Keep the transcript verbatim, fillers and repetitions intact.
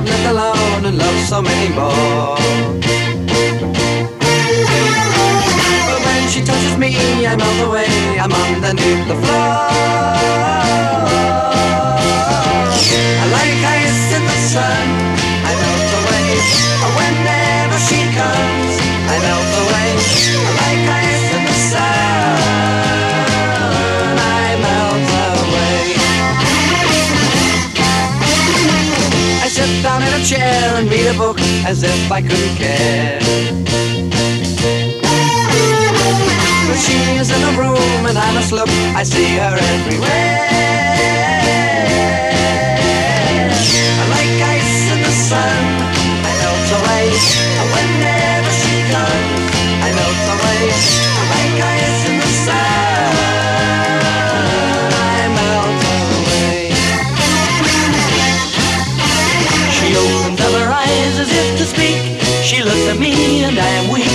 I've lived alone and loved so many more. But when she touches me, I melt away, I'm underneath the floor. I like ice in the sun, I melt away. Whenever she comes, I melt away. I like ice in the sun, I melt away. I sit down in a chair and read a book as if I couldn't care. But she is in a room and I must look, I see her everywhere. I like ice in the sun, I melt away. Whenever she comes, I melt away. I like ice in the sun, I melt away. She opens up her eyes as if to speak. She looks at me and I am weak.